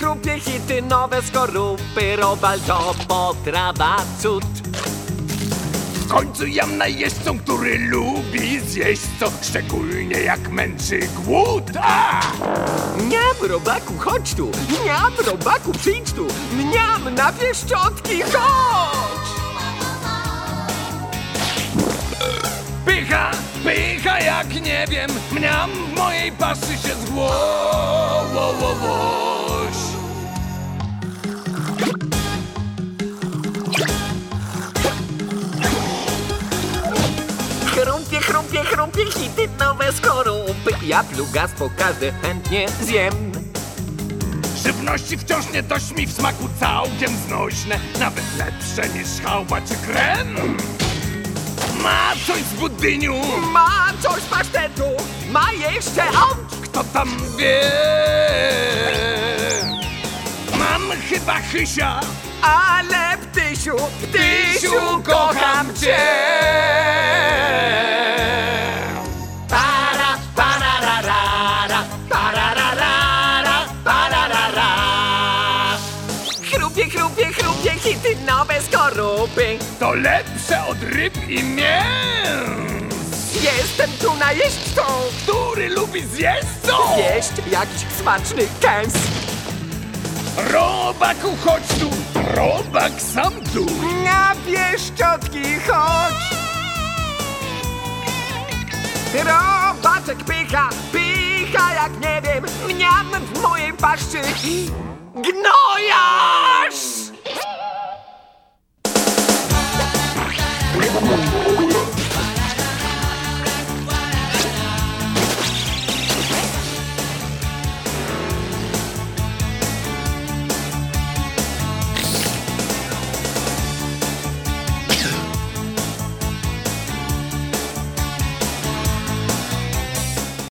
chrupie, hity, nowe skorupy. Robal to potrawa cud. W końcu jam najeźdźcą, który lubi zjeść co, szczególnie jak męczy głód. Mniam, robaku, chodź tu. Mniam, robaku, przyjdź tu. Mniam, na pieszczotki, chodź! Pycha, pycha jak nie wiem, mniam, w mojej paszy się zgłoś. Chrupie, chrupie, chrupie, hity, nowe skorupy. Ja plugastwo każde chętnie zjem. Żywności wciąż nie dość mi, w smaku całkiem znośne, nawet lepsze niż chałwa czy krem. Ma coś z budyniu, Ma coś z pasztetu, ma jeszcze kto tam wie. Mam chyba chysia, ale ptysiu, ptysiu, kocham cię! Para, pararara, pararara, pararara. Chrupie, chrupie, chrupie, hity, nowe skorupy. to lepsze od ryb i mięs. Jestem tu najeźdźcą, Który lubi zjeść co? jeść jakiś smaczny kęs. Robaku, chodź tu, robak sam tu. Na pieszczotki chodź! Robaczek pycha, pycha jak nie wiem, mniam w mojej paszczy gnojarz!